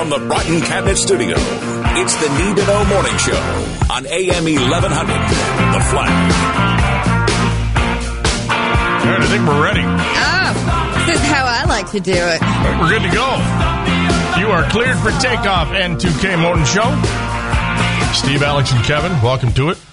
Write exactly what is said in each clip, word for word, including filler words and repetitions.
from the Broughton Cabinet Studio, it's the Need to Know Morning Show on A M eleven hundred. The Flag. All right, I think we're ready. Oh, this is how I like to do it. All right, we're good to go. You are cleared for takeoff, N two K Morning Show. Steve, Alex, and Kevin, welcome to it.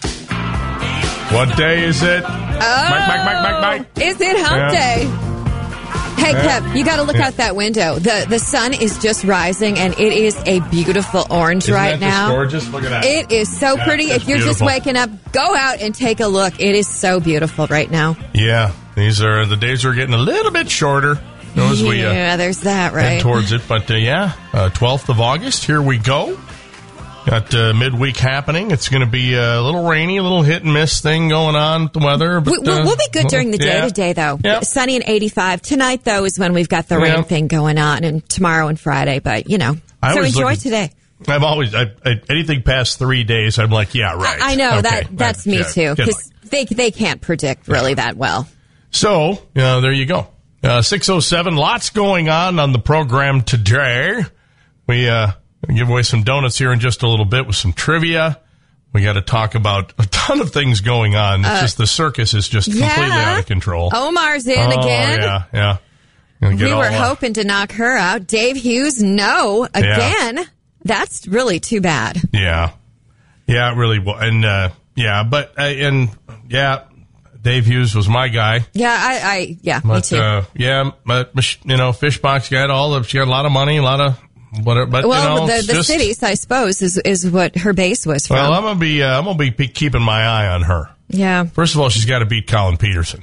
What day is it? Oh, Mike, Mike, Mike, Mike, Mike. Is it hump Yeah. day? Hey, Yeah. Kev, you got to look Yeah. out that window. The the sun is just rising, and it is a beautiful orange Isn't right that just now. gorgeous? Look at that. It is so Yeah, pretty. it's If you're beautiful. just waking up, go out and take a look. It is so beautiful right now. Yeah, these are the days are getting a little bit shorter as we uh, yeah, there's that, head right? towards it. But uh, yeah, uh, twelfth of August, here we go. Got uh, midweek happening. It's going to be a little rainy, a little hit and miss thing going on with the weather. But, We, we'll, uh, we'll be good during the day yeah. to day, though. Yep. Sunny and eighty-five. Tonight, though, is when we've got the rain Yep. thing going on, and tomorrow and Friday. But, you know, I so always enjoy look at- today. I'm always I, I, anything past three days. I'm like, yeah, right. I know, Okay. that that's me, Yeah, too, good because luck. they, they can't predict really that well. So, uh, there you go. Uh, six oh seven, lots going on on the program today. We uh, give away some donuts here in just a little bit with some trivia. We got to talk about a ton of things going on. It's Uh, just the circus is just completely yeah. out of control. Omar's in Oh, again. yeah, yeah. Gonna get We all, were uh, hoping to knock her out. Dave Hughes, no. Again, that's really too bad. Yeah. Yeah, it really was. And, uh, yeah, but, uh, and, yeah, Dave Hughes was my guy. Yeah, I, I yeah, But, me too. uh, yeah, but, you know, Fishbox got all of, she got a lot of money, a lot of, whatever, but, well, you know, the, it's the just, cities, I suppose, is is what her base was from. well, I'm going to be, uh, I'm going to be keeping my eye on her. yeah. First of all, she's got to beat Colin Peterson.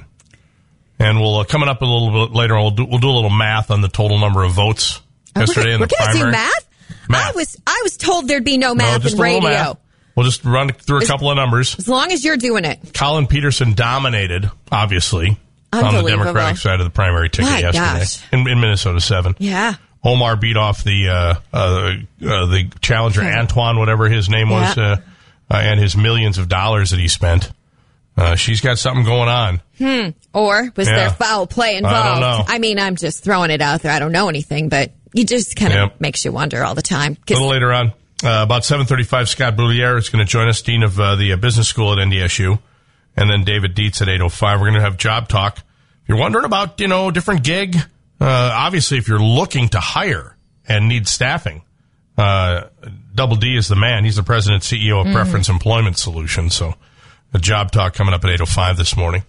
And we'll, uh, coming up a little bit later, we'll do, we'll do a little math on the total number of votes Oh, yesterday we're, in we're the gonna primary. do math? Math. I was I was told there'd be no No, math just in a little radio. math. We'll just run through a couple of numbers. As long as you're doing it. Colin Peterson dominated, obviously, on the Unbelievable. Democratic side of the primary ticket My yesterday gosh. in, in Minnesota seven. Yeah. Omar beat off the uh, uh, uh, the challenger Antoine, whatever his name was, Yeah. uh, uh, and his millions of dollars that he spent. Uh, she's got something going on. Hmm. Or was Yeah. there foul play involved? I don't know. I mean, I'm just throwing it out there. I don't know anything, but it just kind of Yep. makes you wonder all the time. A 'Cause- little later on, uh, about seven thirty-five, Scott Boulier is going to join us, Dean of uh, the uh, Business School at N D S U, and then David Dietz at eight oh five. We're going to have job talk. If you're wondering about, you know, different gig, uh, obviously if you're looking to hire and need staffing, uh, Double D is the man. He's the president and C E O of Mm-hmm. Preference Employment Solutions. So a job talk coming up at eight oh five this morning.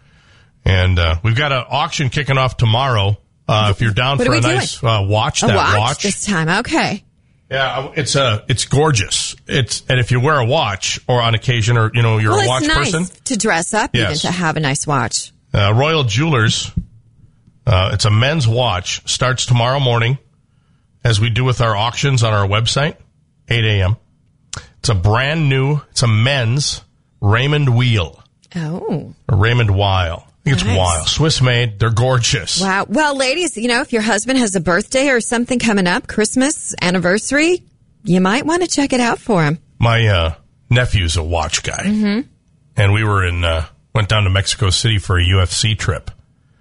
And uh, we've got an auction kicking off tomorrow. Uh, if you're down What for are a we nice uh, watch, a that watch, watch. this time. Okay. Yeah, it's uh, it's gorgeous. It's and if you wear a watch or on occasion, or you know you're Well, a watch it's nice person, to dress up, even Yes. to have a nice watch. uh, Royal Jewelers. Uh, it's a men's watch. Starts tomorrow morning, as we do with our auctions on our website, eight a.m. It's a brand new. It's a men's Raymond Wheel, Oh. or Raymond Weil. I think it's Nice. Weil. Swiss made. They're gorgeous. Wow. Well, ladies, you know, if your husband has a birthday or something coming up, Christmas, anniversary, you might want to check it out for him. My uh, nephew's a watch guy, mm-hmm. and we were in uh, went down to Mexico City for a U F C trip,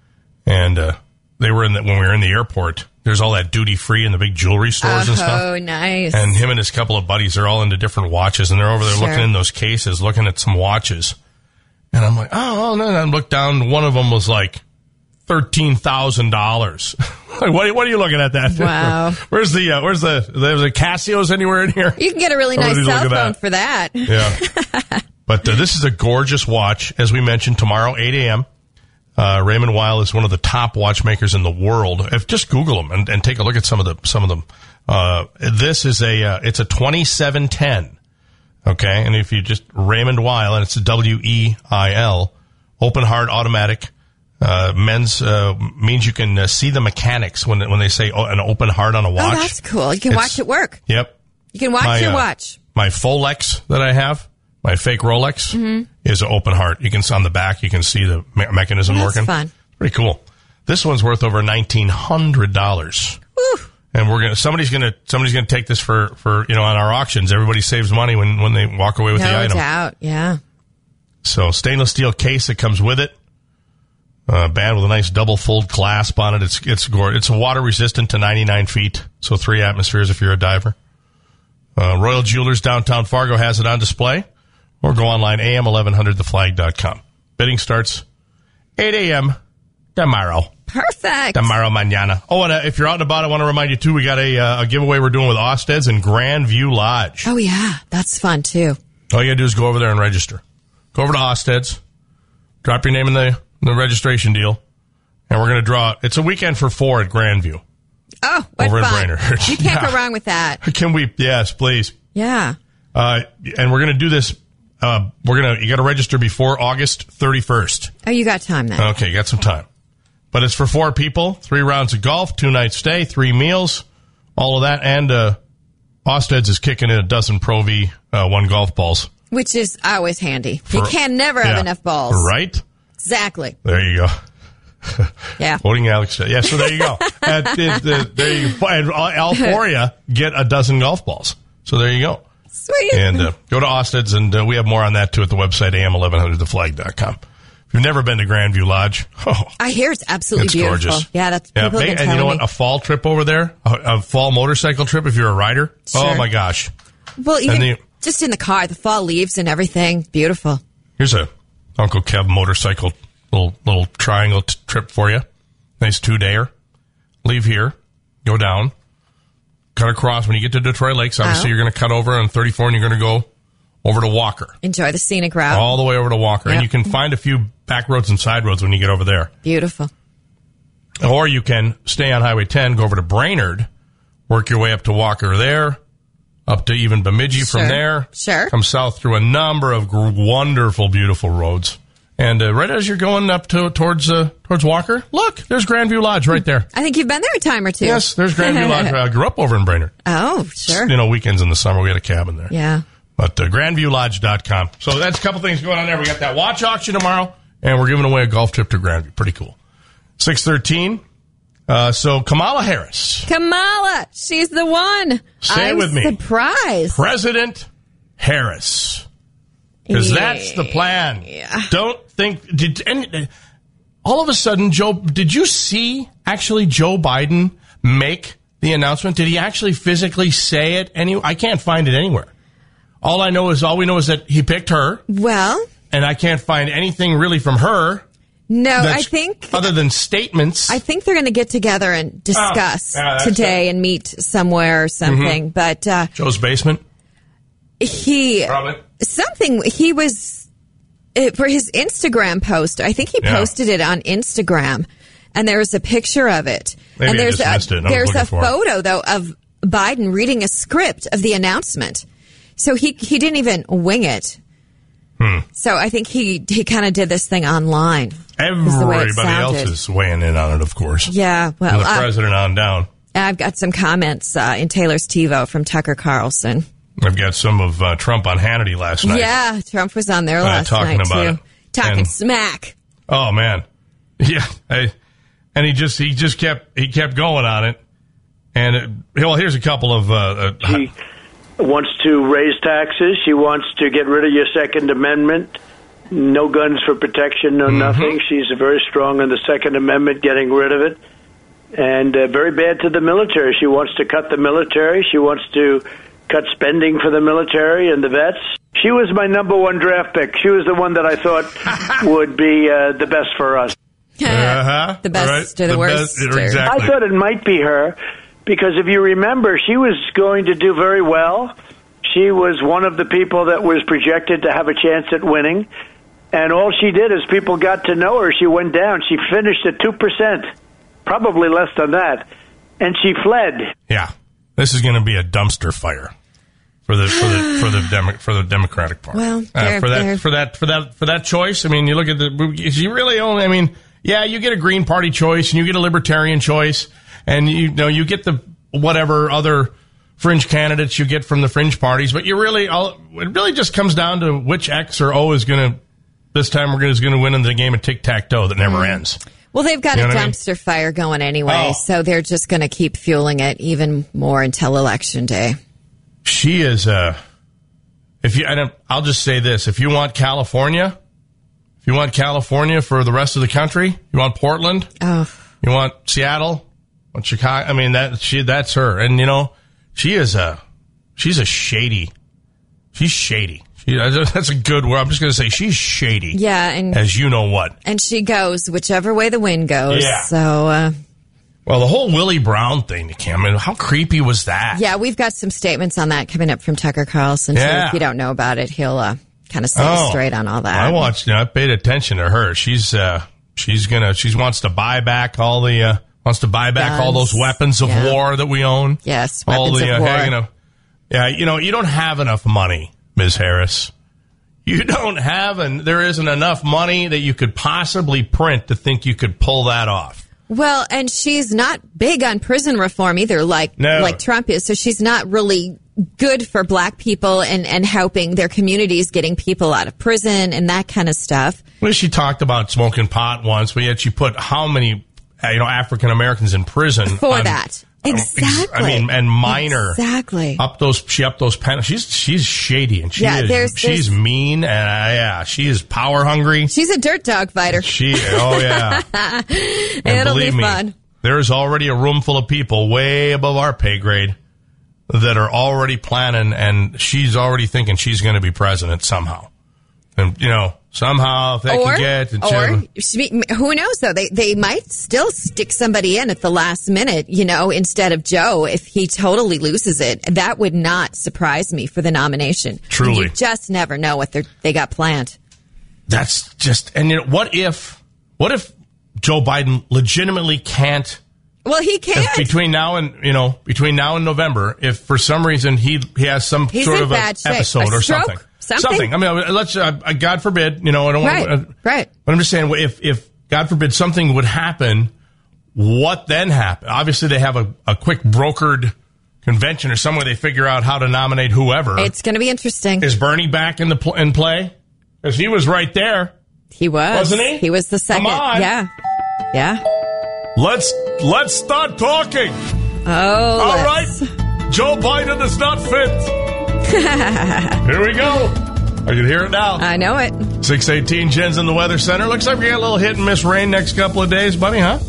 and uh, they were in the, when we were in the airport. There's all that duty free in the big jewelry stores and stuff. Oh, nice. And him and his couple of buddies are all into different watches, and they're over there Sure. looking in those cases, looking at some watches. And I'm like, oh, and then I looked down. One of them was like thirteen thousand dollars. Like, what? What are you looking at? That? Wow. Where's the? Uh, where's the? There's a Casios anywhere in here? You can get a really Or nice did you look cell at phone that? for that. Yeah. But uh, this is a gorgeous watch. As we mentioned, tomorrow, eight a.m. Uh, Raymond Weil is one of the top watchmakers in the world. If just Google them and, and take a look at some of the some of them. Uh, this is a uh, it's a twenty-seven ten. Okay, and if you just Raymond Weil, and it's a W E I L, open heart automatic. Uh, men's uh, means you can uh, see the mechanics when when they say oh, an open heart on a watch. Oh, that's cool. You can It's- watch it work. Yep. You can watch My, your uh, watch. My Folex that I have, my fake Rolex, Mm-hmm. is an open heart. You can on the back, you can see the me- mechanism That's working. fun. Pretty cool. This one's worth over nineteen hundred dollars. Whew. And we're gonna somebody's gonna somebody's gonna take this for, for you know on our auctions. Everybody saves money when, when they walk away with the No item. doubt. Yeah. So stainless steel case that comes with it. Uh, band with a nice double fold clasp on it. It's it's gorgeous. It's water resistant to ninety-nine feet, so three atmospheres if you're a diver. Uh, Royal Jewelers downtown Fargo has it on display. Or go online, A M eleven hundred the flag dot com. Bidding starts eight a.m. tomorrow. Perfect. Tomorrow mañana. Oh, and uh, if you're out and about, I want to remind you, too, we got a, uh, a giveaway we're doing with Osted's and Grandview Lodge. Oh, yeah. That's fun, too. All you got to do is go over there and register. Go over to Osted's, drop your name in the, in the registration deal, and we're going to draw. It's a weekend for four at Grandview. Oh, what over fun. in Brainerd. You can't Yeah. go wrong with that. Can we? Yes, please. Yeah. Uh, and we're going to do this. Uh, we're going to, you got to register before August thirty-first. Oh, you got time then. Okay, you got some time. But it's for four people, three rounds of golf, two night stay, three meals, all of that. And uh, Osted's is kicking in a dozen Pro V uh, one golf balls. Which is always handy. For, you can never have yeah, enough balls. Right? Exactly. There you go. Yeah. Voting Alex. Yeah, so there you go. and, uh, there you go. And all four of you get a dozen golf balls. So there you go. Sweet. And uh, go to Osted's, and uh, we have more on that, too, at the website, A M eleven hundred the flag dot com. If you've never been to Grandview Lodge, oh, I hear it's absolutely it's beautiful. gorgeous. Yeah, that's yeah, people have been and you know telling what? me. A fall trip over there, a, a fall motorcycle trip if you're a rider. Sure. Oh, my gosh. Well, even the, just in the car, the fall leaves and everything. Beautiful. Here's a Uncle Kev motorcycle little little triangle t- trip for you. Nice two-dayer. Leave here, go down, cut across. When you get to Detroit Lakes, obviously Oh. you're going to cut over on thirty-four, and you're going to go over to Walker. Enjoy the scenic route. All the way over to Walker. Yep. And you can find a few back roads and side roads when you get over there. Beautiful. Or you can stay on Highway ten, go over to Brainerd, work your way up to Walker there, up to even Bemidji Sure. from there. Sure. Come south through a number of gr- wonderful, beautiful roads. And uh, right as you're going up to towards uh, towards Walker, look, there's Grandview Lodge right there. I think you've been there a time or two. Yes, there's Grandview Lodge. I grew up over in Brainerd. Oh, sure. You know, weekends in the summer, we had a cabin there. Yeah. But uh, grandview lodge dot com. So that's a couple things going on there. We got that watch auction tomorrow, and we're giving away a golf trip to Grandview. Pretty cool. six thirteen. Uh, so Kamala Harris. Kamala, she's the one. Say it I'm with me. Surprised. President Harris. Because Yeah. that's the plan. Yeah. Don't think... Did any, all of a sudden, Joe... Did you see, actually, Joe Biden make the announcement? Did he actually physically say it? Any? I can't find it anywhere. All I know is... All we know is that he picked her. Well... And I can't find anything really from her. No, I that's think... other than statements. I think they're going to get together and discuss Oh, yeah, that's today right. and meet somewhere or something. Mm-hmm. But uh, Joe's basement. he... Probably. Something... He was... It, for his Instagram post, I think he Yeah. posted it on Instagram. And there was a picture of it. Maybe and I there's just a, missed it. I was There's looking a for it. photo, though, of Biden reading a script of the announcement. So he he didn't even wing it. Hmm. So I think he he kind of did this thing online. is the way it Everybody else sounded. is weighing in on it, of course. Yeah, well, From the uh, president on down. I've got some comments uh, in Taylor's TiVo from Tucker Carlson. I've got some of uh, Trump on Hannity last night. Yeah, Trump was on there Uh, last talking night about too, it. talking And- smack. Oh man, yeah, I, and he just he just kept he kept going on it. And it, well, here's a couple of. Uh, uh, She wants to raise taxes. She wants to get rid of your Second Amendment. No guns for protection, no Mm-hmm. nothing. She's very strong on the Second Amendment, getting rid of it. And uh, very bad to the military. She wants to cut the military. She wants to cut spending for the military and the vets. She was my number one draft pick. She was the one that I thought would be uh, the best for us. uh-huh, The best right? or the worst, best- or- exactly. I thought it might be her because if you remember, she was going to do very well. She was one of the people that was projected to have a chance at winning. And all she did is people got to know her. She went down. She finished at two percent, probably less than that. And she fled. Yeah, this is going to be a dumpster fire for the for the for the Demo, for the Democratic Party. Well, uh, they're- for that they're- for that for that for that choice. I mean, you look at the. You really only. I mean, yeah, you get a Green Party choice and you get a Libertarian choice, and you know you get the whatever other fringe candidates you get from the fringe parties. But you really, all, it really just comes down to which X or O is going to. This time we're going to win in the game of tic tac toe that never Mm. ends. Well, they've got You know a what I mean? dumpster fire going anyway, Oh. so they're just going to keep fueling it even more until Election Day. She is. Uh, if you, and I'll just say this: if you want California, if you want California for the rest of the country, you want Portland, Oh, you want Seattle, want Chicago. I mean, that she, that's her, and you know, she is a, she's a shady. She's shady. She, that's a good word. I'm just going to say she's shady. Yeah, and as you know what. And she goes whichever way the wind goes. Yeah. So. Uh, well, the whole Willie Brown thing, Kim, I mean, how creepy was that? Yeah, we've got some statements on that coming up from Tucker Carlson. Yeah. So if you don't know about it, he'll uh, kind of set oh, you straight on all that. I watched. You know, I paid attention to her. She's uh, she's gonna. She wants to buy back all the. Uh, wants to buy back Guns. all those weapons of yeah. war that we own. Yes, all weapons the, of uh, war. You know, yeah, you know, you don't have enough money, Miz Harris. You don't have, and there isn't enough money that you could possibly print to think you could pull that off. Well, and she's not big on prison reform either, like no. like Trump is. So she's not really good for black people and, and helping their communities, getting people out of prison and that kind of stuff. Well, she talked about smoking pot once, but yet she put how many, you know, African Americans in prison for on, that. Exactly. I mean, and minor. Exactly. Up those, she up those penalties. She's she's shady and she yeah, is. There's, she's there's, mean and uh, yeah, she is power hungry. She's a dirt dog fighter. She. Oh yeah. and It'll believe be me, fun. there is already a room full of people way above our pay grade that are already planning, and she's already thinking she's going to be president somehow. And you know, somehow if they or, can get the or she, who knows though, they they might still stick somebody in at the last minute, you know, instead of Joe if he totally loses it. That would not surprise me for the nomination. Truly, you just never know what they they got planned. That's just, and you know, what if what if Joe Biden legitimately can't? Well, he can't. If between now and you know between now and November, if for some reason he he has some He's sort in of a bad shape. episode A or stroke? something. Something? Something. I mean, let's. Uh, God forbid. You know, I don't right, want. Uh, right. But I'm just saying, if if God forbid something would happen, what then happen? Obviously, they have a, a quick brokered convention or somewhere they figure out how to nominate whoever. It's going to be interesting. Is Bernie back in the pl- in play? Because he was right there. He was, wasn't he? He was the second. Come on. Yeah, yeah. Let's let's start talking. Oh, all let's. right. Joe Biden is not fit. Here we go. I can hear it now. I know it. six eighteen, Jen's in the Weather Center. Looks like we got a little hit and miss rain next couple of days, buddy, huh?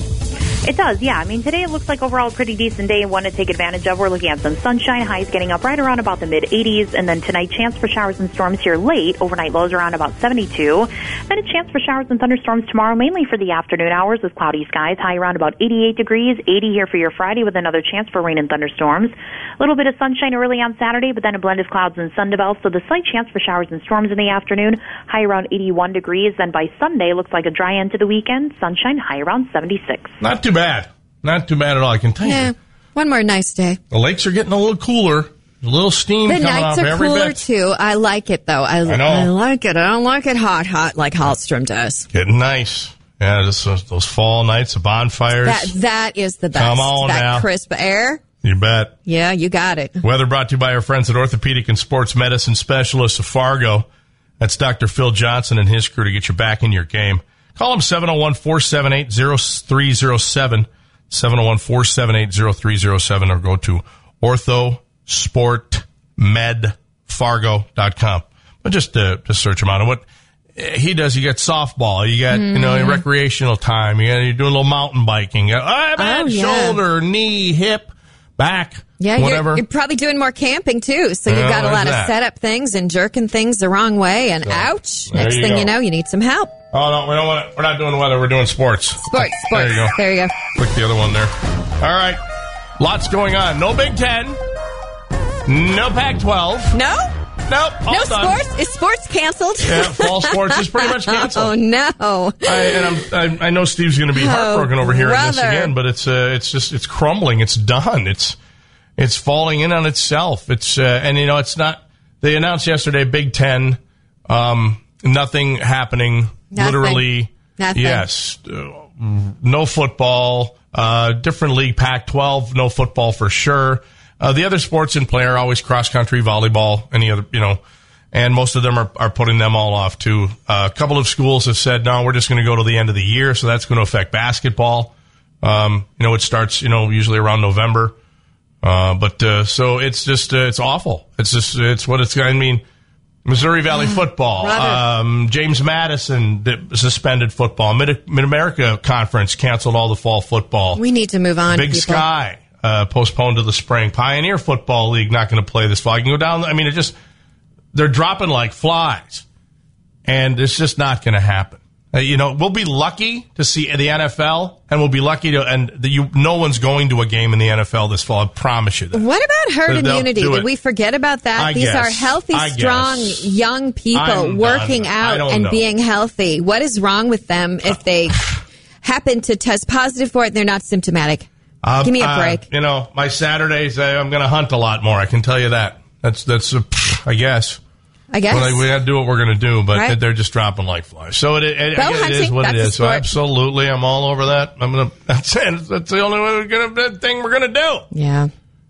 It does, yeah. I mean, today it looks like overall a pretty decent day and one to take advantage of. We're looking at some sunshine, highs getting up right around about the mid-eighties, and then tonight, chance for showers and storms here late. Overnight lows around about seventy-two. Then a chance for showers and thunderstorms tomorrow, mainly for the afternoon hours with cloudy skies, high around about eighty-eight degrees, eighty here for your Friday with another chance for rain and thunderstorms. A little bit of sunshine early on Saturday, but then a blend of clouds and sun develops, so the slight chance for showers and storms in the afternoon, high around eighty-one degrees. Then by Sunday, looks like a dry end to the weekend, sunshine high around seventy-six. Not too bad. Not too bad at all. I can tell Yeah, you. one more nice day. The lakes are getting a little cooler. A little steam The coming nights off are every cooler bit. too. I like it though. I, I know. I like it. I don't like it hot, hot like Hallstrom does. Getting nice. Yeah, this, those, those fall nights, the bonfires. That that is the best. Come on that now. crisp air. You bet. Yeah, you got it. Weather brought to you by our friends at Orthopedic and Sports Medicine Specialists of Fargo. That's Doctor Phil Johnson and his crew to get you back in your game. Call them seven oh one, four seven eight, oh three oh seven, seven oh one, four seven eight, oh three oh seven, or go to ortho sport med fargo dot com. But just, uh, just search him out. And what he does, you got softball, you got, mm. you know, recreational time, you got, you're doing a little mountain biking, you got, oh, man, oh, yeah. shoulder, knee, hip, back, yeah, whatever. You're, you're probably doing more camping too, so you've Oh, got a lot of that. setup things and jerking things the wrong way, and So, ouch! there Next you thing go. you know, you need some help. Oh, no, we don't want to, we're not doing the weather, we're doing sports. Sports, sports. There you go. There you go. Click the other one there. All right. Lots going on. No Big Ten. No Pac twelve. No? Nope. All No done. sports? Is sports canceled? Yeah, fall sports is pretty much canceled. Oh, no. I, and I'm, I, I know Steve's going to be heartbroken Oh, over hearing this brother. again, but it's uh, it's just it's crumbling. It's done. It's it's falling in on itself. It's uh, and you know it's not. They announced yesterday Big Ten, um, nothing happening. Nothing. Literally, Nothing. yes, uh, no football. Uh, different league, Pac twelve, no football for sure. Uh, the other sports in play are always cross country, volleyball, any other, you know, and most of them are, are putting them all off too. Uh, a couple of schools have said, no, we're just going to go to the end of the year. So that's going to affect basketball. Um, you know, it starts, you know, usually around November. Uh, but, uh, so it's just, uh, it's awful. It's just, it's what it's, I mean, Missouri Valley football, um, James Madison did, suspended football, Mid, Mid-America Conference canceled all the fall football. We need to move on, Big people. Sky. uh, postponed to the spring. Pioneer Football League not going to play this fall. You can go down. I mean, it just they're dropping like flies, and it's just not going to happen. Uh, you know, we'll be lucky to see the N F L, and we'll be lucky to, and the, you, no one's going to a game in the N F L this fall. I promise you that. What about herd They'll immunity? Did we forget about that? I These guess. are healthy, I strong, guess. young people I'm working done. out and know. being healthy. What is wrong with them if they happen to test positive for it and they're not symptomatic? Uh, Give me a uh, break. You know, my Saturdays, uh, I'm going to hunt a lot more. I can tell you that. That's, that's, uh, I guess. I guess. Well, we got to do what we're going to do, but Right. they're just dropping like flies. So it, it, it, Bow it is hunting, what it that's a is. So sport. absolutely, I'm all over that. I'm going to. That's it. That's the only way we're gonna, thing we're going to do. Yeah.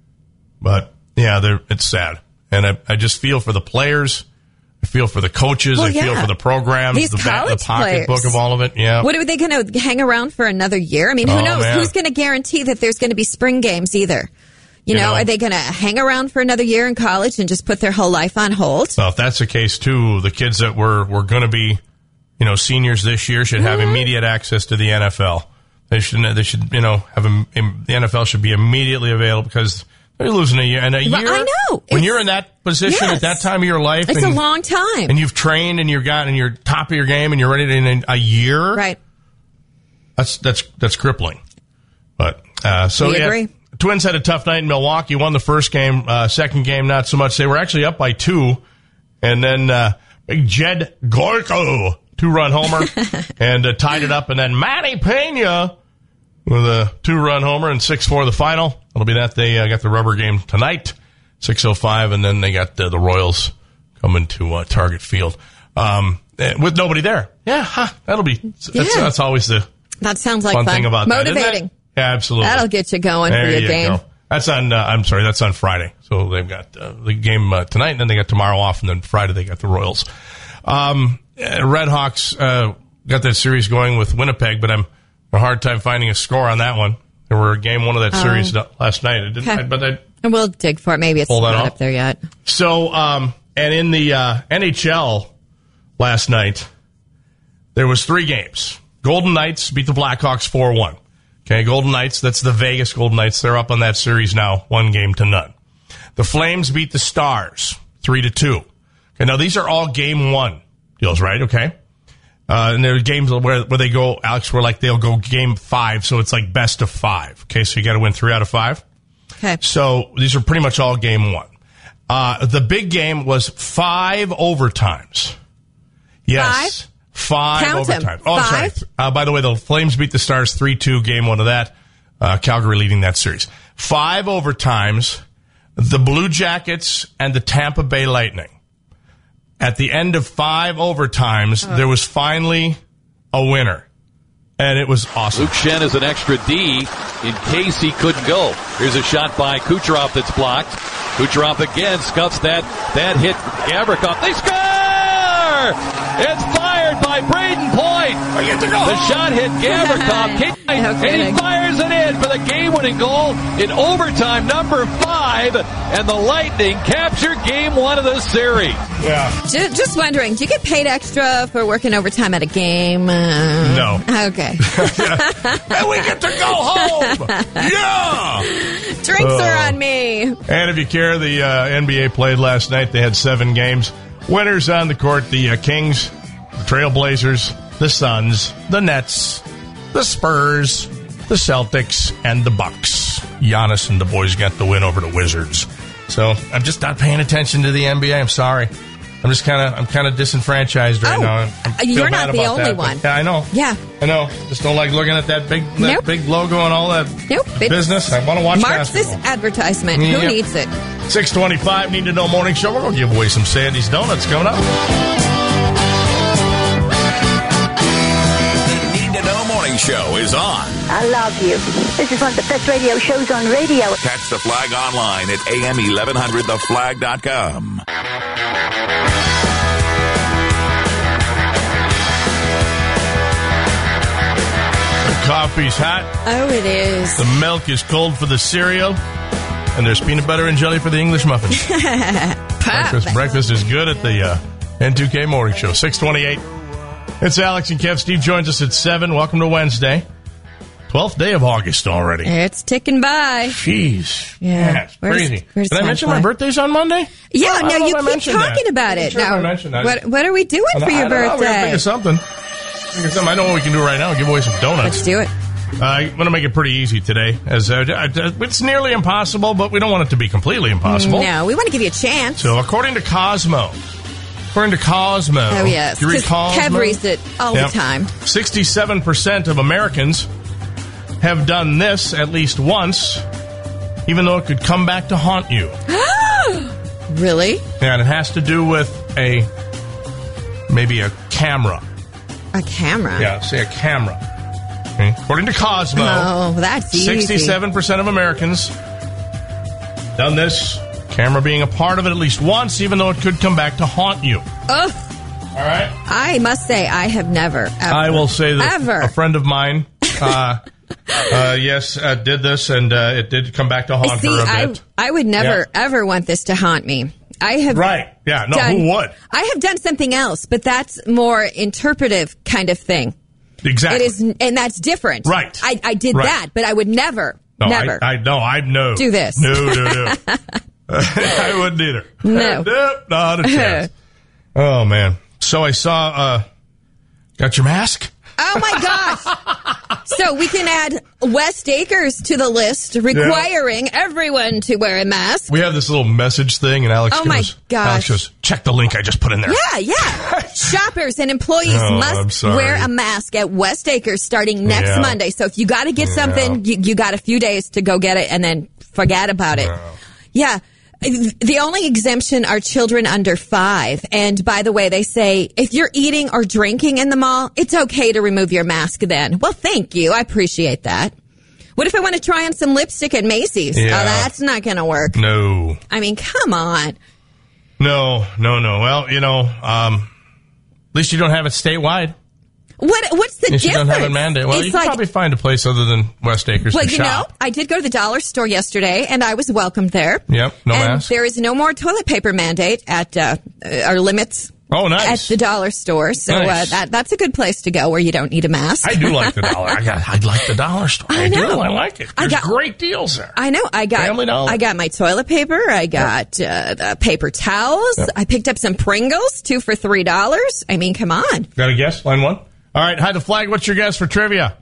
But yeah, they're, it's sad, and I, I just feel for the players. I feel for the coaches. Well, I feel yeah. for the programs. These the, ba- the college pocketbook players. of all of it. Yeah. What are they going to hang around for another year? I mean, who Oh, knows? man. Who's going to guarantee that there's going to be spring games either? You, You know, know. are they going to hang around for another year in college and just put their whole life on hold? Well, if that's the case too, the kids that were were going to be, you know, seniors this year should have Mm-hmm. immediate access to the N F L. They should, they should, you know, have a, the N F L should be immediately available because they're losing a year. And a Well, year, I know. when It's- you're in that position Yes. at that time of your life, It's and, a long time. and you've trained and you've gotten you're top of your game and you're ready to in a year. Right. That's that's that's crippling. But uh, so We yeah, agree. Twins had a tough night in Milwaukee. Won the first game. Uh, second game, not so much. They were actually up by two, and then uh, big Jed Gorko two run homer and uh, tied it up. And then Manny Pena with a two run homer and six four the final. That'll be that. They uh, got the rubber game tonight, six oh five, and then they got uh, the Royals coming to uh, Target Field um, eh, with nobody there. Yeah, huh, that'll be. That's, Yeah. that's always the That sounds like fun fun. thing about that, isn't Motivating. it? Yeah, absolutely. That'll get you going there for your you game. Go. That's on. Uh, I'm sorry. That's on Friday. So they've got uh, the game uh, tonight, and then they got tomorrow off, and then Friday they got the Royals. Um, uh, Red Hawks uh, got that series going with Winnipeg, but I'm having a hard time finding a score on that one. There were a game one of that Oh. series last night. I didn't, Okay. I, but I, And we'll dig for it. Maybe it's Pull that not off? up there yet. so um, and in the uh, N H L last night, there was three games. Golden Knights beat the Blackhawks four one. Okay, Golden Knights, that's the Vegas Golden Knights. They're up on that series now, one game to none. The Flames beat the Stars three to two. Okay, now these are all game one deals, right? Okay. Uh, and there are games where, where they go, Alex, where like they'll go game five, so it's like best of five. Okay, so you got to win three out of five. Okay. So these are pretty much all game one. Uh, the big game was five overtimes. Yes. Five, Count 'em. overtimes. Oh, I'm Five? sorry. Uh, by the way, the Flames beat the Stars three two, game one of that. Uh, Calgary leading that series. Five overtimes. The Blue Jackets and the Tampa Bay Lightning. At the end of five overtimes, there was finally a winner. And it was awesome. Luke Shen is an extra D in case he couldn't go. Here's a shot by Kucherov that's blocked. Kucherov again scuffs that. That hit Gavrikov. They score! It's fired by Braden Point. The shot hit Gavrikov. And kidding. he fires it in for the game-winning goal in overtime number five. And the Lightning capture game one of the series. Yeah. Ju- Just wondering, do you get paid extra for working overtime at a game? Uh, No. Okay. And we get to go home! Yeah! Drinks Oh. are on me. And if you care, the uh, N B A played last night. They had seven games. Winners on the court, the uh, Kings, the Trailblazers, the Suns, the Nets, the Spurs, the Celtics, and the Bucks. Giannis and the boys got the win over the Wizards. So I'm just not paying attention to the N B A. I'm sorry. I'm just kind of I'm kind of disenfranchised right Oh, now. I'm, I feel you're bad not the about only that, one. but- Yeah, I know. Yeah. I know. Just don't like looking at that big that Nope. big logo and all that Nope. It's- business. I want to watch Marks this basketball. advertisement. Who Yep. needs it? six twenty-five, Need to Know Morning Show. We're going to give away some Sandy's Donuts coming up. The Need to Know Morning Show is on. I love you. This is one of the best radio shows on radio. Catch The Flag online at A M eleven hundred the flag dot com. The coffee's hot. Oh, it is. The milk is cold for the cereal. And there's peanut butter and jelly for the English muffins. breakfast, Perfect. breakfast is good at the uh, N two K Morning Show. six twenty-eight. It's Alex and Kev. Steve joins us at seven. Welcome to Wednesday. twelfth day of August already. It's ticking by. Jeez. Yeah. That's Where's- crazy. where's Did I time mention fly? my birthday's on Monday? Yeah, Oh, I no, don't know you if I keep mentioned talking that. about I'm it. sure if I No. mentioned that. What, what are we doing I for your don't know. We gotta birthday? think of something. Think of something. I know what we can do right now. Give away some donuts. Let's do it. Uh, I'm going to make it pretty easy today. As uh, uh, it's nearly impossible, but we don't want it to be completely impossible. No, we want to give you a chance. So, according to Cosmo, according to Cosmo, Oh, yes. you read 'Cause Kev Cosmo? reads it all Yep. the time. sixty-seven percent of Americans have done this at least once, even though it could come back to haunt you. Really? And it has to do with a maybe a camera. A camera? Yeah, say a camera. Okay. According to Cosmo, Oh, that's easy. sixty-seven percent of Americans done this, camera being a part of it at least once, even though it could come back to haunt you. Ugh. All right? I must say, I have never, ever. I will say that Ever. a friend of mine, uh, uh, yes, uh, did this, and uh, it did come back to haunt See, her a I, bit. I would never, Yeah. ever want this to haunt me. I have Right. Yeah, no, done, who would? I have done something else, but that's more interpretive kind of thing. Exactly. It is, and that's different. Right. I, I did Right. that, but I would never, No, never. I, I no, I no. Do this. No, no, no. I wouldn't either. No. Nope, not a chance. Oh man. So I saw. uh Got your mask? Oh my gosh! So we can add West Acres to the list, requiring everyone to wear a mask. We have this little message thing, and Alex Oh, goes, my gosh. Alex goes, check the link I just put in there. Yeah, yeah. Shoppers and employees Oh, I'm must sorry. wear a mask at West Acres starting next Yeah. Monday. So if you got to get something, you, you got a few days to go get it and then forget about it. No. Yeah. The only exemption are children under five. And by the way, they say if you're eating or drinking in the mall, it's okay to remove your mask then. Well, thank you. I appreciate that. What if I want to try on some lipstick at Macy's? Yeah. Oh, that's not going to work. No. I mean, come on. No, no, no. Well, you know, um, at least you don't have it statewide. What What's the At least you difference? don't have it mandated. Well, It's you can like- probably find a place other than West Acres Well, to you shop. know, I did go to the dollar store yesterday, and I was welcomed there. Yep, no and mask. there is no more toilet paper mandate at uh, our limits. Oh, nice. At the dollar store, so Nice. uh, that that's a good place to go where you don't need a mask. I do like the dollar. I got. I like the dollar store. I, I know. do. I like it. I There's got- great deals there. I know. I got Family Dollar. I got my toilet paper. I got uh, the paper towels. Yep. I picked up some Pringles, two for three dollars. I mean, come on. Got a guess? Line one. All right. Hide the flag. What's your guess for trivia?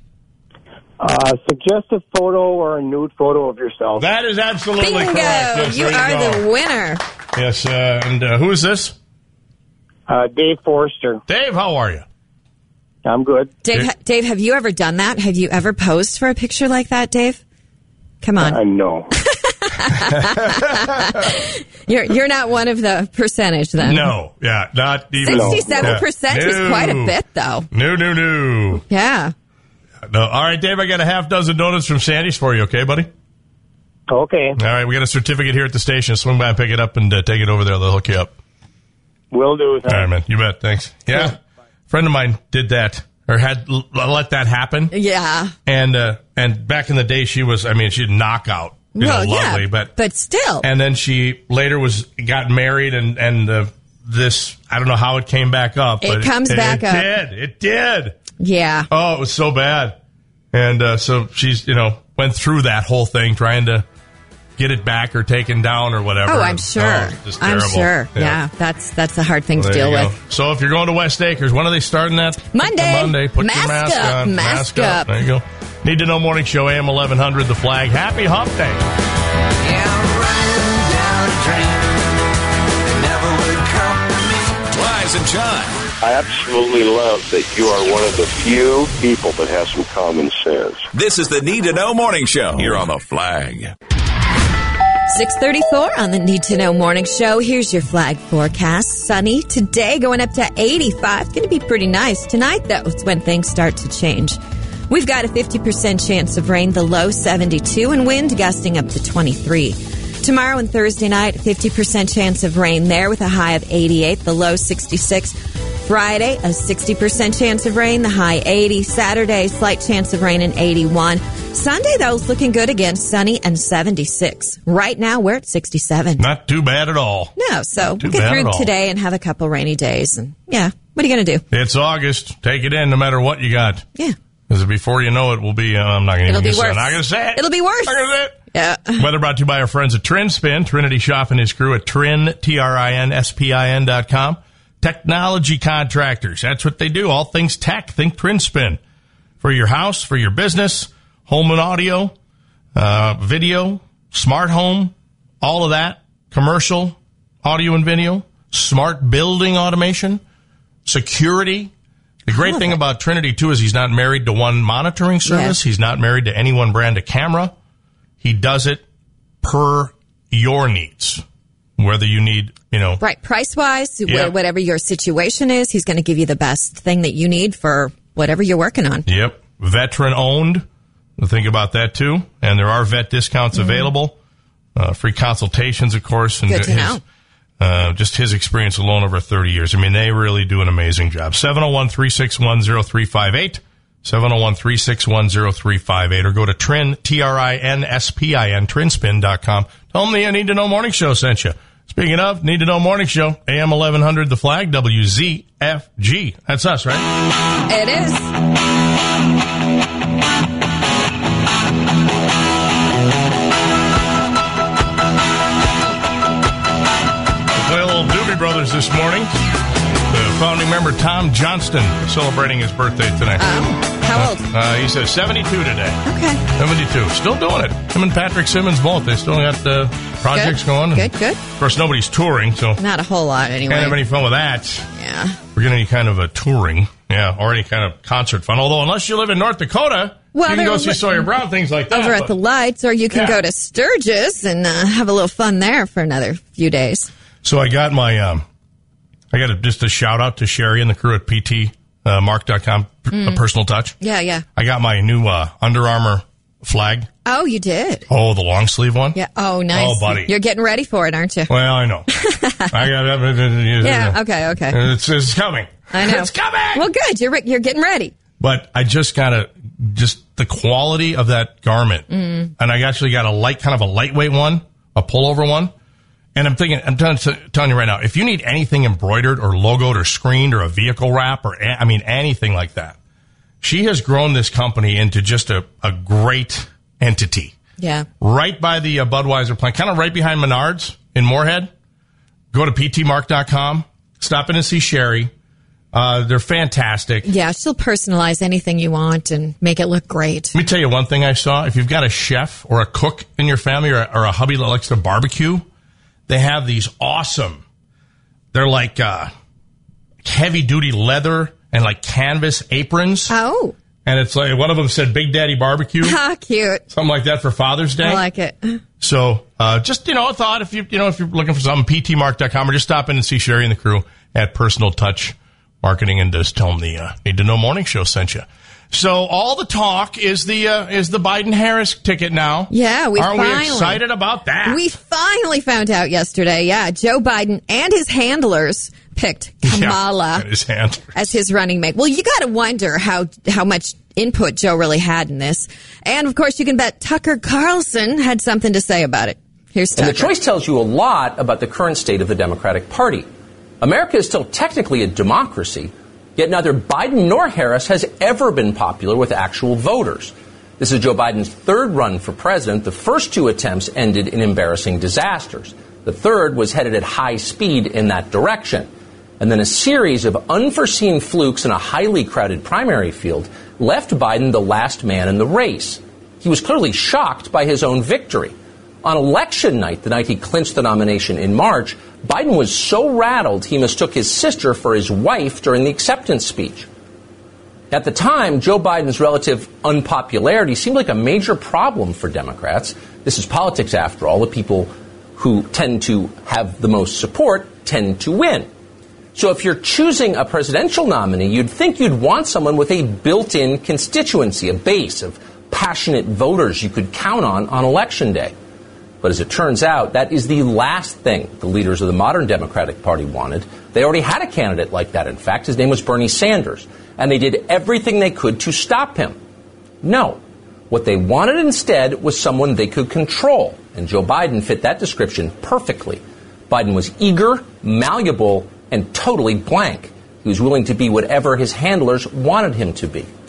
Uh, suggest a photo or a nude photo of yourself. That is absolutely Bingo! correct. Yes, you there are go. the winner. Yes. Uh, and uh, who is this? Uh, Dave Forrester. Dave. How are you? I'm good. Dave, Yeah. ha- Dave, have you ever done that? Have you ever posed for a picture like that, Dave? Come on. I know. You're you're not one of the percentage then. No. Yeah. Not even. Sixty-seven percent Yeah. is quite a No. bit, though. No. No. No. Yeah. No. All right, Dave. I got a half dozen donuts from Sandy's for you. Okay, buddy. Okay. All right. We got a certificate here at the station. Swing by and pick it up and uh, take it over there. They'll hook you up. Will do. All right, man. You bet. Thanks. Yeah. Friend of mine did that or had l- let that happen. Yeah. And uh, and back in the day, she was. I mean, she'd knockout. You well, know, lovely, yeah, but but still. and then she later was got married, and and uh, this I don't know how it came back up. It but comes it, back it up. Did it did? yeah. Oh, it was so bad, and uh, so she's you know went through that whole thing trying to get it back or taken down or whatever. Oh, I'm sure. Oh, it's just I'm terrible. sure. Yeah. that's that's a hard thing Well, to there deal you with. go. So if you're going to West Acres, when are they starting that? Monday. Monday. Put Mask your mask up. on. Mask up. There you go. Need to know morning show A M eleven hundred. The Flag. Happy Hump Day. Rise and shine. I absolutely love that you are one of the few people that has some common sense. This is the Need to Know Morning Show here on The Flag. six thirty-four on the Need to Know Morning Show. Here's your flag forecast. Sunny today, going up to eighty-five. Going to be pretty nice. Tonight, though, it's when things start to change. We've got a fifty percent chance of rain, the low seventy-two, and wind gusting up to twenty-three. Tomorrow and Thursday night, fifty percent chance of rain there with a high of eighty-eight, the low sixty-six. Friday, a sixty percent chance of rain, the high eighty. Saturday, slight chance of rain and eighty-one. Sunday, though, is looking good again, sunny and seventy-six. Right now, we're at sixty-seven. Not too bad at all. No, so too we'll get bad at through all. today and have a couple rainy days. And yeah, what are you going to do? It's August. Take it in no matter what you got. Yeah. Because before you know it, we'll be, uh, I'm not going to say it. I'm not going to say it. It'll be worse. I'm not going to say it. Yeah. Weather brought to you by our friends at Trinspin. Trinity Shop and his crew at Trin, T R I N S P I N dot com. Technology contractors. That's what they do. All things tech. Think Trinspin. For your house, for your business, home and audio, uh, video, smart home, all of that. Commercial, audio and video, smart building automation, security. The great thing about Trinity, too, is he's not married to one monitoring service. Yeah. He's not married to any one brand of camera. He does it per your needs, whether you need, you know. Right. Price-wise, Yep. whatever your situation is, he's going to give you the best thing that you need for whatever you're working on. Yep. Veteran-owned. Think about that, too. And there are vet discounts mm-hmm. available. Uh, free consultations, of course. And Good to his, know. Uh, just his experience alone over thirty years. I mean, they really do an amazing job. seven oh one, three six one, oh three five eight. seven oh one, three six one, oh three five eight. Or go to Trin, T R I N S P I N, Trinspin dot com. Tell them the Need to Know Morning Show sent you. Speaking of, Need to Know Morning Show, A M eleven hundred, The Flag, W Z F G. That's us, right? It is. Brothers this morning. The founding member Tom Johnston celebrating his birthday tonight. Oh, how old? Uh, he's uh, seventy-two today. Okay. seventy-two. Still doing it. Him and Patrick Simmons both. They still got uh, projects good. going. Good, good. Of course, nobody's touring, so not a whole lot anyway. Can't have any fun with that. Yeah. We're getting any kind of a touring, yeah, or any kind of concert fun. Although, unless you live in North Dakota, well, you can go see Sawyer Brown, things like that. Over at but, the Lights, or you can yeah. go to Sturgis and uh, have a little fun there for another few days. So I got my. Um, I got a, just a shout out to Sherry and the crew at P T Mark dot com, mm. a personal touch. Yeah, yeah. I got my new uh, Under Armour flag. Oh, you did? Oh, the long sleeve one? Yeah. Oh, nice. Oh, buddy. You're getting ready for it, aren't you? Well, I know. I got Yeah, okay, okay. It's, it's coming. I know. It's coming. Well, good. You're you're getting ready. But I just got a, just the quality of that garment. Mm. And I actually got a light, kind of a lightweight one, a pullover one. And I'm thinking, I'm telling, telling you right now, if you need anything embroidered or logoed or screened or a vehicle wrap or, I mean, anything like that, she has grown this company into just a, a great entity. Yeah. Right by the uh, Budweiser plant, kind of right behind Menards in Moorhead. Go to P T Mark dot com. Stop in and see Sherry. Uh, they're fantastic. Yeah, she'll personalize anything you want and make it look great. Let me tell you one thing I saw. If you've got a chef or a cook in your family or a, or a hubby that likes to barbecue, they have these awesome, they're like uh, heavy-duty leather and like canvas aprons. Oh. And it's like, one of them said Big Daddy Barbecue. How cute. Something like that for Father's Day. I like it. So uh, just, you know, a thought, if, you you know, if you're looking for something, P T Mark dot com, or just stop in and see Sherry and the crew at Personal Touch Marketing and just tell them the uh, Need to Know Morning Show sent you. So all the talk is the uh, is the Biden-Harris ticket now. Yeah, we Aren't finally, we excited about that? We finally found out yesterday, yeah. Joe Biden and his handlers picked Kamala yeah, his handlers. as his running mate. Well, you got to wonder how how much input Joe really had in this. And, of course, you can bet Tucker Carlson had something to say about it. Here's Tucker. And the choice tells you a lot about the current state of the Democratic Party. America is still technically a democracy, yet neither Biden nor Harris has ever been popular with actual voters. This is Joe Biden's third run for president. The first two attempts ended in embarrassing disasters. The third was headed at high speed in that direction. And then a series of unforeseen flukes in a highly crowded primary field left Biden the last man in the race. He was clearly shocked by his own victory. On election night, the night he clinched the nomination in March, Biden was so rattled he mistook his sister for his wife during the acceptance speech. At the time, Joe Biden's relative unpopularity seemed like a major problem for Democrats. This is politics, after all. The people who tend to have the most support tend to win. So if you're choosing a presidential nominee, you'd think you'd want someone with a built-in constituency, a base of passionate voters you could count on on Election Day. But as it turns out, that is the last thing the leaders of the modern Democratic Party wanted. They already had a candidate like that, in fact. His name was Bernie Sanders. And they did everything they could to stop him. No. What they wanted instead was someone they could control. And Joe Biden fit that description perfectly. Biden was eager, malleable, and totally blank. He was willing to be whatever his handlers wanted him to be.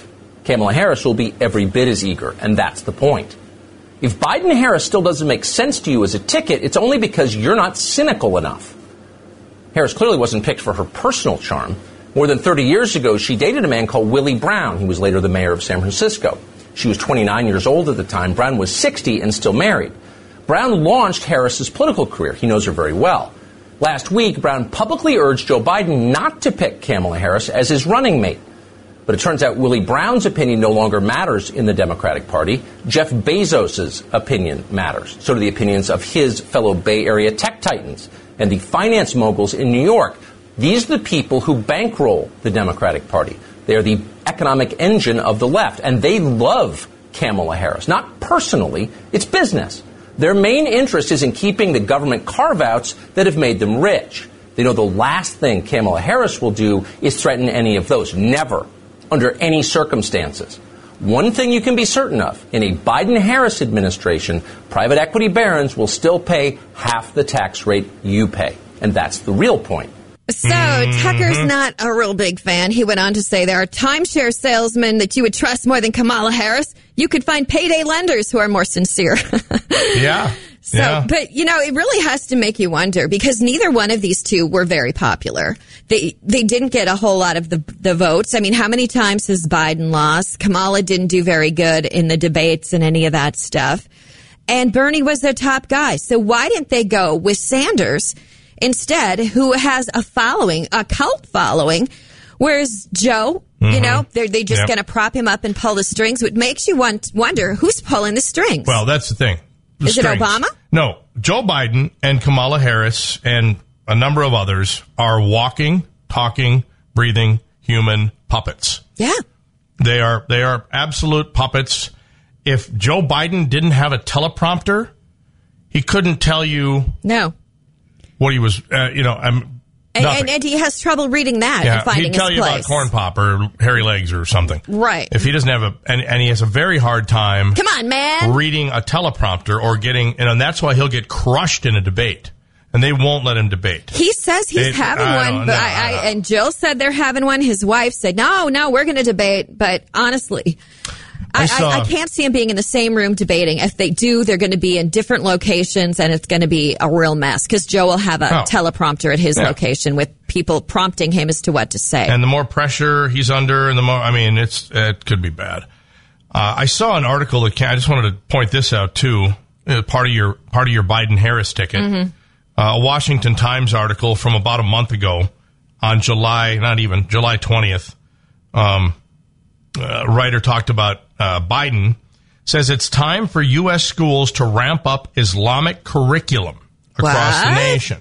Kamala Harris will be every bit as eager, and that's the point. If Biden-Harris still doesn't make sense to you as a ticket, it's only because you're not cynical enough. Harris clearly wasn't picked for her personal charm. More than thirty years ago, she dated a man called Willie Brown. He was later the mayor of San Francisco. She was twenty-nine years old at the time. Brown was sixty and still married. Brown launched Harris's political career. He knows her very well. Last week, Brown publicly urged Joe Biden not to pick Kamala Harris as his running mate. But it turns out Willie Brown's opinion no longer matters in the Democratic Party. Jeff Bezos' opinion matters. So do the opinions of his fellow Bay Area tech titans and the finance moguls in New York. These are the people who bankroll the Democratic Party. They are the economic engine of the left, and they love Kamala Harris. Not personally, it's business. Their main interest is in keeping the government carve-outs that have made them rich. They know the last thing Kamala Harris will do is threaten any of those. Never. Under any circumstances. One thing you can be certain of, in a Biden-Harris administration, private equity barons will still pay half the tax rate you pay. And that's the real point. So Tucker's not a real big fan. He went on to say there are timeshare salesmen that you would trust more than Kamala Harris. You could find payday lenders who are more sincere. Yeah. So, yeah. But, you know, it really has to make you wonder because neither one of these two were very popular. They they didn't get a whole lot of the the votes. I mean, how many times has Biden lost? Kamala didn't do very good in the debates and any of that stuff. And Bernie was their top guy. So why didn't they go with Sanders instead, who has a following, a cult following, whereas Joe, mm-hmm. you know, they're they just yep. going to prop him up and pull the strings, which makes you want, wonder who's pulling the strings. Well, that's the thing. The Is strings. it Obama? No. Joe Biden and Kamala Harris and a number of others are walking, talking, breathing human puppets. Yeah. They are they are absolute puppets. If Joe Biden didn't have a teleprompter, he couldn't tell you no what he was, uh, you know, um, and, and, and he has trouble reading that yeah, and finding he'd tell his you place. about corn pop or hairy legs or something. Right. If he doesn't have a, and, and he has a very hard time. Come on, man. Reading a teleprompter or getting, and that's why he'll get crushed in a debate. And they won't let him debate. He says he's it, having I one, know, but no, I, I, no. and Jill said they're having one. His wife said, no, no, we're going to debate. But honestly, I, I, saw, I, I can't see him being in the same room debating. If they do, they're going to be in different locations, and it's going to be a real mess because Joe will have a oh. teleprompter at his yeah. location with people prompting him as to what to say. And the more pressure he's under, and the more, I mean, it's it could be bad. Uh, I saw an article that can, I just wanted to point this out too. Uh, part of your part of your Biden-Harris ticket. Mm-hmm. Uh, a Washington Times article from about a month ago on July, not even, July twentieth. Um, uh, writer talked about uh, Biden, says it's time for U S schools to ramp up Islamic curriculum across what? the nation.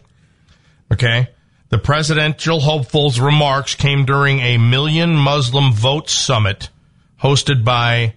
Okay? The presidential hopeful's remarks came during a Million Muslim Vote Summit hosted by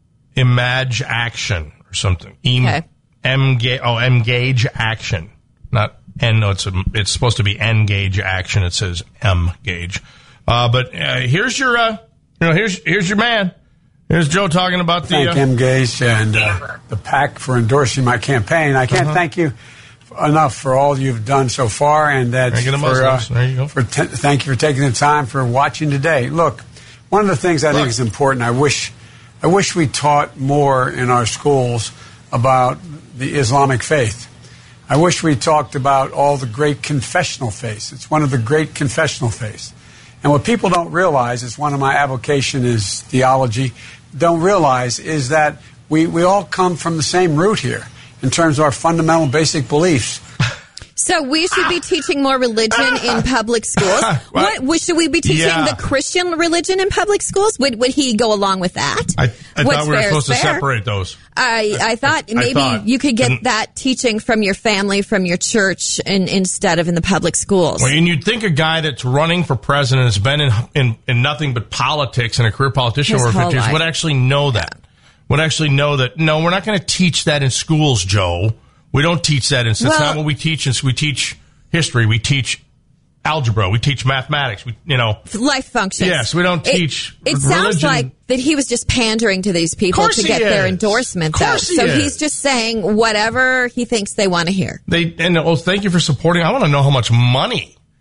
Image Action or something. E- okay. Engage, oh, Engage Action. Not N, no, it's a, it's supposed to be Engage Action. It says M Gauge. Uh, but uh, here's your, uh, you know, here's here's your man. Here's Joe talking about the. Thank uh, M Gauge and uh, the PAC for endorsing my campaign. I can't uh-huh. thank you enough for all you've done so far, and that's for, uh, there you go. for t- thank you for taking the time for watching today. Look, one of the things I Look. think is important. I wish, I wish we taught more in our schools about the Islamic faith. I wish we talked about all the great confessional faiths. It's one of the great confessional faiths. And what people don't realize, is one of my avocation is theology, don't realize is that we, we all come from the same root here in terms of our fundamental basic beliefs. So we should be teaching more religion in public schools. What, what should we be teaching Yeah. the Christian religion in public schools? Would would he go along with that? I, I What's thought we were fair is supposed to fair. separate those. I, I thought I maybe thought. you could get And- that teaching from your family, from your church, in, instead of in the public schools. Well, and you'd think a guy that's running for president has been in, in, in nothing but politics and a career politician His for whole fifty years life. would actually know that. Would actually know that, no, we're not going to teach that in schools, Joe. We don't teach that. In, that's Well- not what we teach. In, we teach history. We teach algebra. We teach mathematics. We, you know. Life functions. Yes, we don't It- teach It, religion. sounds like that he was just pandering to these people Course to he get their is. endorsement, though. Course he So is. he's just saying whatever he thinks they want to hear. They and well, thank you for supporting. I want to know how much money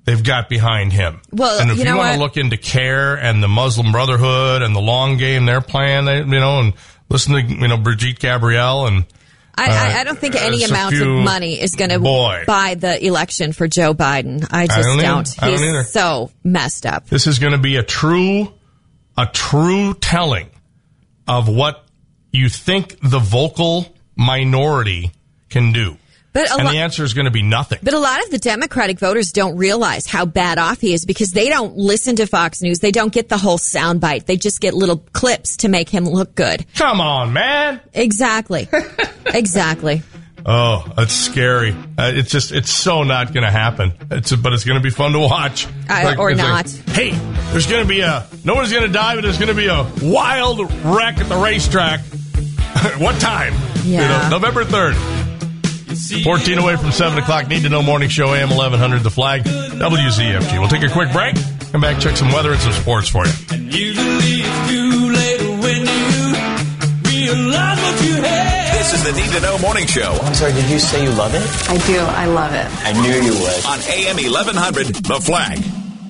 they've got behind him. Well, and if you you, know want to what? look into CARE and the Muslim Brotherhood and the long game they're playing, they, you know, and listen to, you know, Brigitte Gabrielle and I, I, I don't think any uh, amount of Sophie- money is going to Boy. buy the election for Joe Biden. I just I don't, don't. Either. I don't He's either. so messed up. This is going to be a true, a true telling of what you think the vocal minority can do. But a and lo- the answer is going to be nothing. But a lot of the Democratic voters don't realize how bad off he is because they don't listen to Fox News. They don't get the whole soundbite. They just get little clips to make him look good. Come on, man. Exactly. exactly. Oh, that's scary. Uh, it's just, it's so not going to happen. It's, but it's going to be fun to watch. Uh, or it's not. Hey, there's going to be a, no one's going to die, but there's going to be a wild wreck at the racetrack. What time? Yeah. You know, November third. fourteen away from seven o'clock. Need to know morning show, A M eleven hundred, The Flag, W Z F G. We'll take a quick break. Come back, check some weather and some sports for you. And usually it's too late when you realize what you have. This is the Need to Know Morning Show. I'm sorry, did you say you love it? I do. I love it. I knew you would. On A M eleven hundred, The Flag.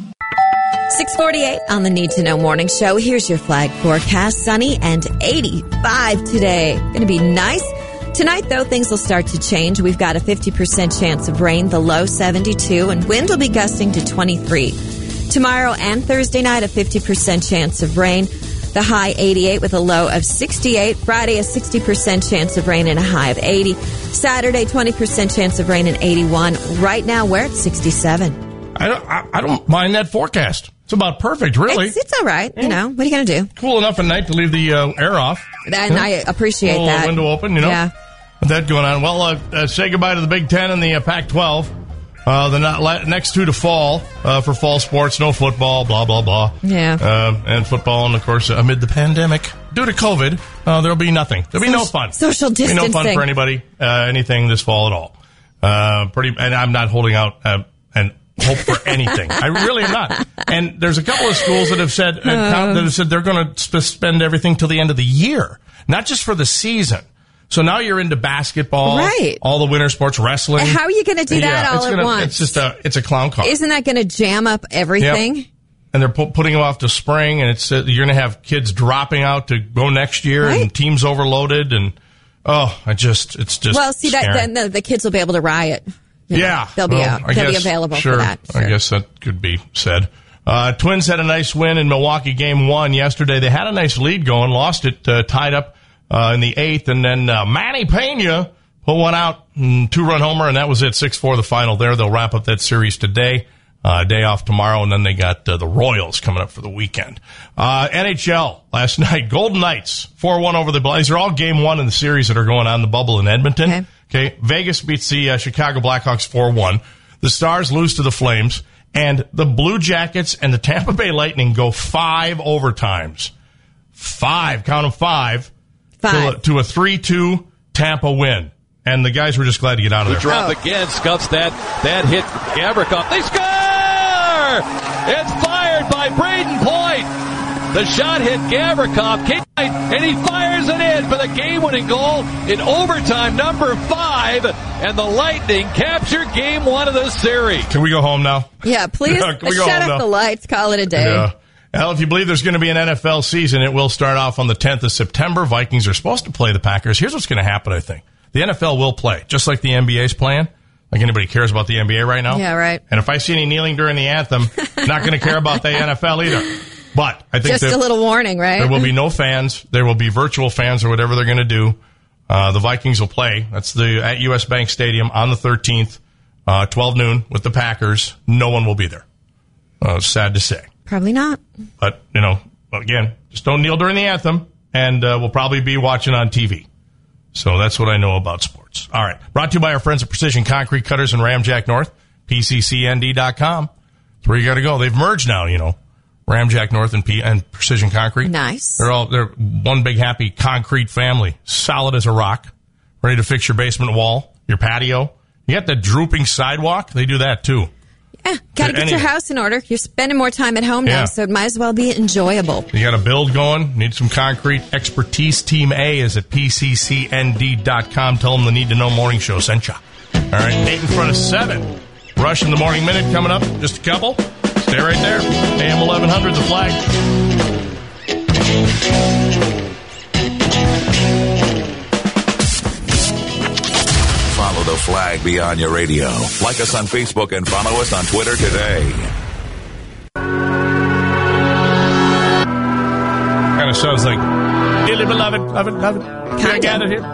six forty-eight on the Need to Know Morning Show. Here's your flag forecast. Sunny and eighty-five today. Going to be nice. Tonight, though, things will start to change. We've got a fifty percent chance of rain, the low seventy-two, and wind will be gusting to twenty-three. Tomorrow and Thursday night, a fifty percent chance of rain, the high eighty-eight with a low of sixty-eight. Friday, a sixty percent chance of rain and a high of eighty. Saturday, twenty percent chance of rain and eighty-one. Right now, we're at sixty-seven. I don't, I, I don't mind that forecast. It's about perfect, really. It's, it's all right. You know, what are you going to do? Cool enough at night to leave the uh, air off. And I appreciate a little that. window open, you know. Yeah. With that going on. Well, uh, uh, say goodbye to the Big Ten and the uh, Pac twelve. Uh, the not, la- next two to fall uh, for fall sports. No football, blah, blah, blah. Yeah. Uh, and football, and of course, amid the pandemic, due to COVID, uh, there'll be nothing. There'll be no fun. Social There'll distancing. be no fun for anybody, uh, anything this fall at all. Uh, pretty, and I'm not holding out uh, and hope for anything. I really am not. And there's a couple of schools that have said uh, that have said they're going to sp- spend everything till the end of the year, not just for the season. So now you're into basketball, right? All the winter sports, wrestling. How are you going to do that yeah, all it's at gonna, once? It's just a it's a clown car. Isn't that going to jam up everything? Yep. And they're pu- putting them off to spring, and it's uh, you're going to have kids dropping out to go next year, Right. and teams overloaded, and oh, I just it's just well, see scary. that then the, the kids will be able to riot. You know, Yeah, they'll be well, out. I They'll guess, be available sure, for that. Sure. I guess that could be said. Uh, Twins had a nice win in Milwaukee game one yesterday. They had a nice lead going, lost it, uh, tied up uh, in the eighth, and then uh, Manny Pena put one out, mm, two-run homer, and that was it. six four the final there. They'll wrap up that series today. Uh, day off tomorrow, and then they got uh, the Royals coming up for the weekend. Uh, N H L last night, Golden Knights, four one over the Blazers. They're all game one in the series that are going on in the bubble in Edmonton. Okay. Okay, Vegas beats the uh, Chicago Blackhawks four one. The Stars lose to the Flames, and the Blue Jackets and the Tampa Bay Lightning go five overtimes. Five, count them five, Five. to a three two Tampa win. And the guys were just glad to get out of there. Drop again, scuffs that, that hit Gavrikov. They score! It's fired by Braden Point. The shot hit Gavrikov, and he fires it in for the game-winning goal in overtime number five, and the Lightning capture game one of the series. Can we go home now? Yeah, please Can we go shut home up now? the lights. Call it a day. Yeah. Well, if you believe there's going to be an N F L season, it will start off on the tenth of September. Vikings are supposed to play the Packers. Here's what's going to happen, I think. The N F L will play, just like the N B A is playing. Like anybody cares about the N B A right now? Yeah, right. And if I see any kneeling during the anthem, not going to care about the N F L either. But I think Just that a little warning, right? there will be no fans. There will be virtual fans or whatever they're going to do. Uh, the Vikings will play. That's the at U S Bank Stadium on the thirteenth, uh, twelve noon with the Packers. No one will be there. Uh, sad to say. Probably not. But, you know, again, just don't kneel during the anthem, and uh, we'll probably be watching on T V. So that's what I know about sports. All right. Brought to you by our friends at Precision Concrete Cutters in Ramjack North, P C C N D dot com. That's where you got to go. They've merged now, you know, Ramjack North and, P- and Precision Concrete. Nice. They're all they're one big happy concrete family, solid as a rock, ready to fix your basement wall, your patio. You got the drooping sidewalk. They do that too. Yeah, got to get your Anything. house in order. You're spending more time at home now, Yeah. so it might as well be enjoyable. You got a build going, need some concrete expertise. Team A is at P C C N D dot com. Tell them the Need to Know Morning Show sent ya. All right, eight in front of seven. Rush in the Morning Minute coming up. Just a couple. Stay right there. A M eleven hundred, The Flag. Follow The Flag beyond your radio. Like us on Facebook and follow us on Twitter today. Kind of sounds like, dearly beloved, love it, love it. Kinda. Here.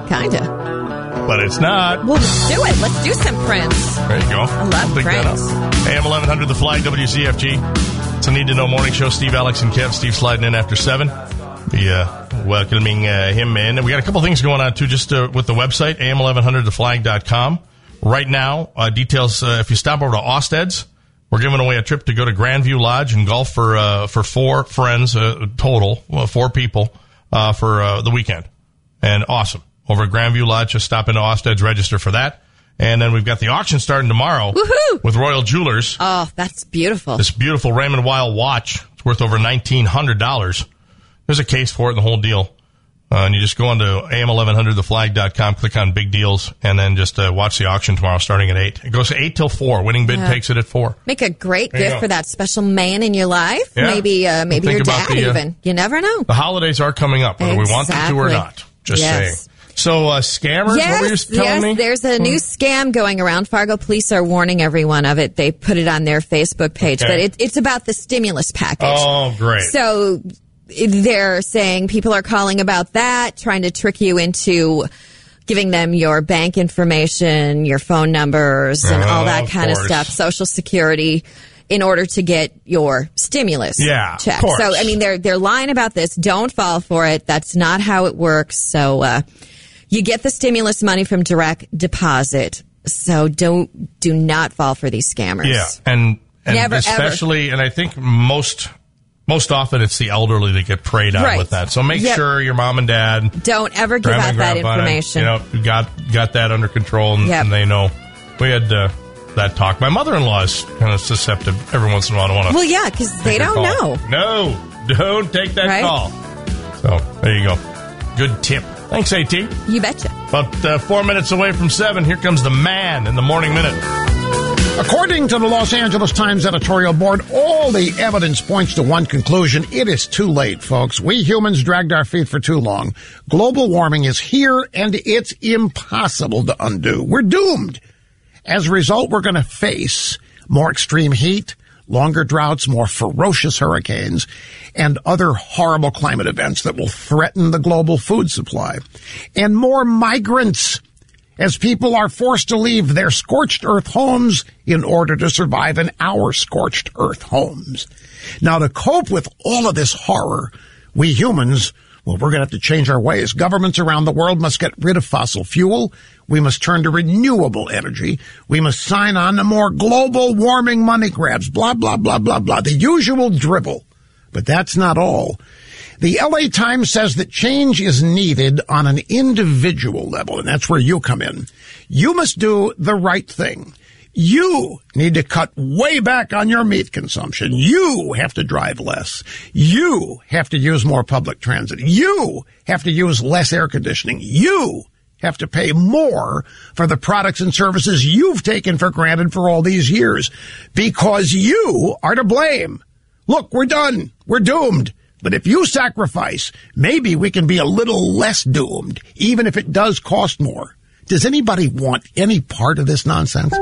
Kinda. But it's not. Well, let's do it. Let's do some Prince. There you go. I love Pick Prince. that up. A M eleven hundred, The Flag, W C F G. It's a Need to Know Morning Show. Steve, Alex, and Kev. Steve sliding in after seven. Be uh, welcoming uh, him in. And we got a couple things going on, too, just uh, with the website, A M eleven hundred the flag dot com. Right now, uh, details, uh, if you stop over to Osted's, we're giving away a trip to go to Grandview Lodge and golf for uh, for four friends, uh, total, well, four people, uh, for uh, the weekend. And awesome. Over at Grandview Lodge, just stop into Osted's, register for that. And then we've got the auction starting tomorrow. Woohoo! With Royal Jewelers. Oh, that's beautiful. This beautiful Raymond Weil watch. It's worth over nineteen hundred dollars. There's a case for it and the whole deal. Uh, and you just go on to A M eleven hundred the flag dot com, click on big deals, and then just uh, watch the auction tomorrow starting at eight. It goes to eight till four. Winning bid Yeah. takes it at four. Make a great There you gift go. for that special man in your life. Yeah. Maybe uh, maybe Think your about dad the, uh, even. You never know. The holidays are coming up, whether we want them to or Exactly. not. Just Yes. saying. So, uh, scammers, Yes, what were you telling yes, me? there's a new scam going around. Fargo police are warning everyone of it. They put it on their Facebook page, Okay. but it, it's about the stimulus package. Oh, great. So they're saying people are calling about that, trying to trick you into giving them your bank information, your phone numbers, and Oh, all that of kind of course. stuff, Social Security, in order to get your stimulus Yeah, of check. course. So, I mean, they're they're lying about this. Don't fall for it. That's not how it works. So, uh, you get the stimulus money from direct deposit. So don't do not fall for these scammers. Yeah, and, and Never, especially, and I think most most often it's the elderly that get preyed on Right. with that. So make Yep. sure your mom and dad, Don't ever give grandma out and that grandpa, information. you know, got got that under control, and, Yep. and they know. We had uh, that talk. My mother-in-law is kind of susceptible every once in a while. I want to. Well, yeah, because they don't know. No, don't take that Right? call. So there you go. Good tip. Thanks, AT. You betcha. About uh, four minutes away from seven, here comes the man in the morning minute. According to the Los Angeles Times editorial board, all the evidence points to one conclusion. It is too late, folks. We humans dragged our feet for too long. Global warming is here, and it's impossible to undo. We're doomed. As a result, we're going to face more extreme heat, longer droughts, more ferocious hurricanes, and other horrible climate events that will threaten the global food supply. And more migrants, as people are forced to leave their scorched earth homes in order to survive in our scorched earth homes. Now, to cope with all of this horror, we humans, well, we're going to have to change our ways. Governments around the world must get rid of fossil fuel. We must turn to renewable energy. We must sign on to more global warming money grabs, blah, blah, blah, blah, blah. The usual dribble. But that's not all. The L A Times says that change is needed on an individual level, and that's where you come in. You must do the right thing. You need to cut way back on your meat consumption. You have to drive less. You have to use more public transit. You have to use less air conditioning. You have to pay more for the products and services you've taken for granted for all these years, because you are to blame. Look, we're done. We're doomed. But if you sacrifice, maybe we can be a little less doomed, even if it does cost more. Does anybody want any part of this nonsense?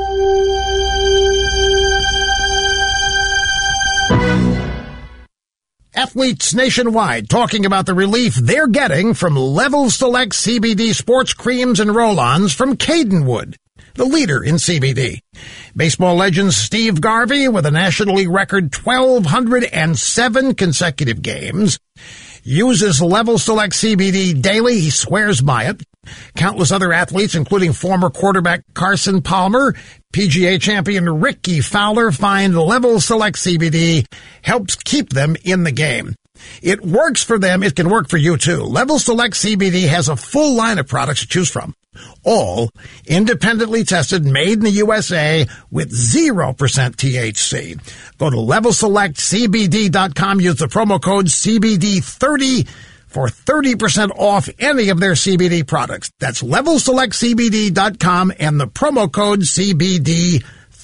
Athletes nationwide talking about the relief they're getting from Level Select C B D sports creams and roll-ons from Cadenwood, the leader in C B D. Baseball legend Steve Garvey, with a National League record twelve oh seven consecutive games, uses Level Select C B D daily. He swears by it. Countless other athletes, including former quarterback Carson Palmer, P G A champion Ricky Fowler, find Level Select C B D helps keep them in the game. It works for them. It can work for you, too. Level Select C B D has a full line of products to choose from, all independently tested, made in the U S A with zero percent T H C. Go to level select c b d dot com. Use the promo code C B D thirty for thirty percent off any of their C B D products. That's level select c b d dot com and the promo code C B D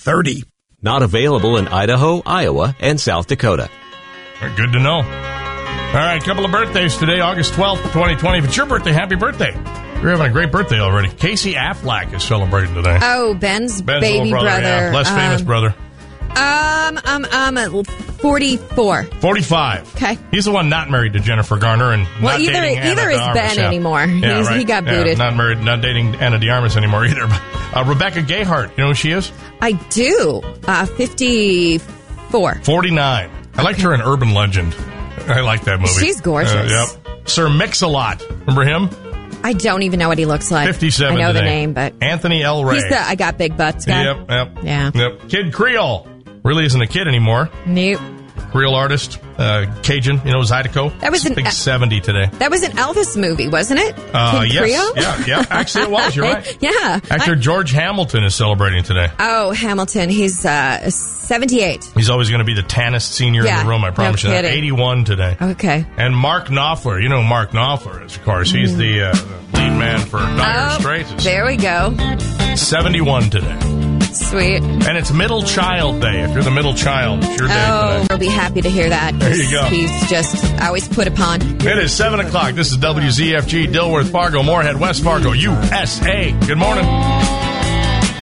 thirty. Not available in Idaho, Iowa, and South Dakota. Good to know. All right, a couple of birthdays today, August twelfth, twenty twenty. If it's your birthday, happy birthday. You're having a great birthday already. Casey Affleck is celebrating today. Oh, Ben's, Ben's baby brother. brother. Yeah, less um, famous brother. Um, um, um, forty-four. forty-five. Okay. He's the one not married to Jennifer Garner and Well, not either dating Anna either is de Ben Armas, yeah. anymore. Yeah, He's, right. He got Yeah, booted. not married, not dating Anna de Armas anymore either. Uh, Rebecca Gayheart, you know who she is? I do. Uh, fifty-four. forty-nine. I liked her in Urban Legend. I like that movie. She's gorgeous. Uh, yep. Sir Mix-a-Lot. Remember him? I don't even know what he looks like. fifty-seven I know today. the name, but Anthony L. Ray. he's the I got big butts guy. Yep, yep. Yeah. Yep. Kid Creole. Really isn't a kid anymore. Nope. Creole artist. Uh, Cajun. You know, Zydeco. That was an big uh, seventy today. That was an Elvis movie, wasn't it? Uh, Kid yes. Creole? Yeah, yeah. Actually, it was. You're right. Yeah. Actor I- George Hamilton is celebrating today. oh, Hamilton. He's uh, seventy-eight. He's always going to be the tannest senior Yeah, in the room, I promise no you that. kidding. eighty-one today. Okay. And Mark Knopfler. You know who Mark Knopfler is, of course. He's Mm. the, uh, the lead man for Dire Oh, Straits. there we go. seventy-one today. Sweet. And it's Middle Child Day. If you're the middle child, it's your day Oh, today. we'll be happy to hear that. There you go. He's just always put upon. It is seven o'clock. This is W Z F G, Dilworth, Fargo, Moorhead, West Fargo, U S A. Good morning.